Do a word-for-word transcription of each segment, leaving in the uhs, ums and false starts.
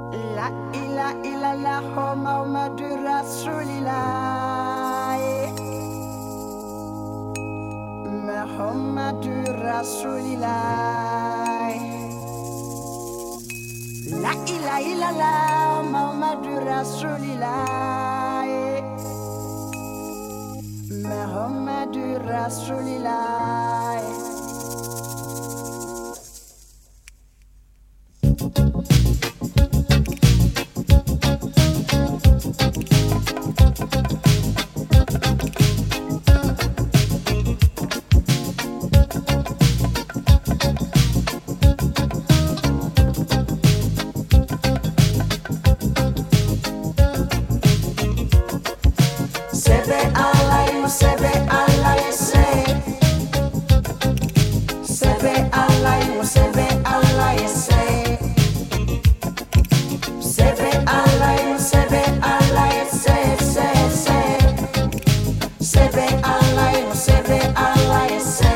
La ila ila la Muhammadu Rasulillah, Muhammadu Rasulillah. La ila ila la Muhammadu Rasulillah, Muhammadu Rasulillah. Sebe Allah, sebe Allah, sebe Allah, sebe Allah, sebe Allah, sebe Allah, sebe Allah, sebe Allah,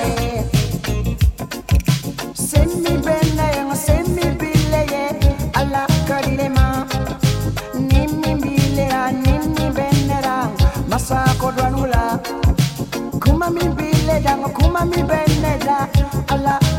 semi bene, semi bile, Allah kadilema, nimi bile, nimi benera. Masa kodwanula kuma mi bile dango kuma mi beneda Allah